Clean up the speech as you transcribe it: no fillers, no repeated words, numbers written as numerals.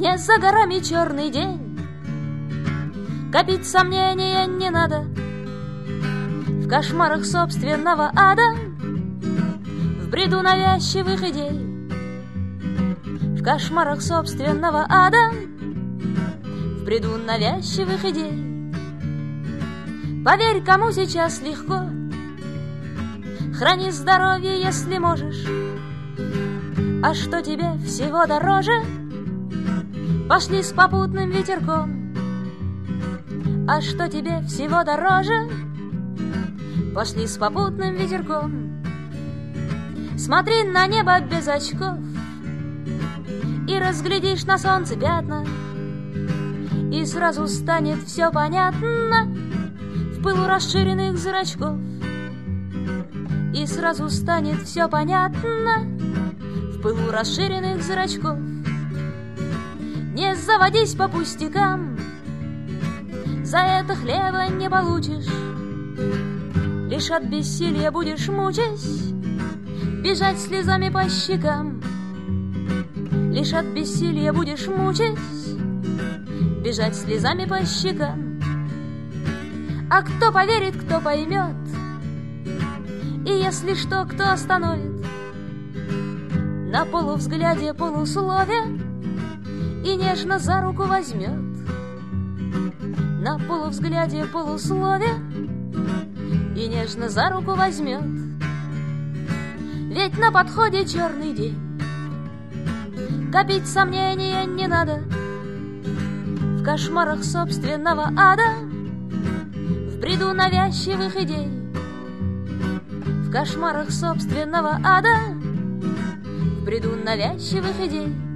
Не за горами черный день, копить сомнения не надо. В кошмарах собственного ада, в бреду навязчивых идей, в кошмарах собственного ада, в бреду навязчивых идей. Поверь, кому сейчас легко, храни здоровье, если можешь. А что тебе всего дороже, пошли с попутным ветерком. А что тебе всего дороже, пошли с попутным ветерком. Смотри на небо без очков и разглядишь на солнце пятна, и сразу станет все понятно в пылу расширенных зрачков. И сразу станет все понятно в пылу расширенных зрачков. Не заводись по пустякам, за это хлеба не получишь. Лишь от бессилия будешь мучаясь, бежать слезами по щекам. Лишь от бессилия будешь мучаясь, бежать слезами по щекам. А кто поверит, кто поймет, и если что, кто остановит на полувзгляде, полуслове и нежно за руку возьмет. На полувзгляде, полуслове и нежно за руку возьмет. Ведь на подходе черный день, копить сомнения не надо. В кошмарах собственного ада, в бреду навязчивых идей, в кошмарах собственного ада, в бреду навязчивых идей.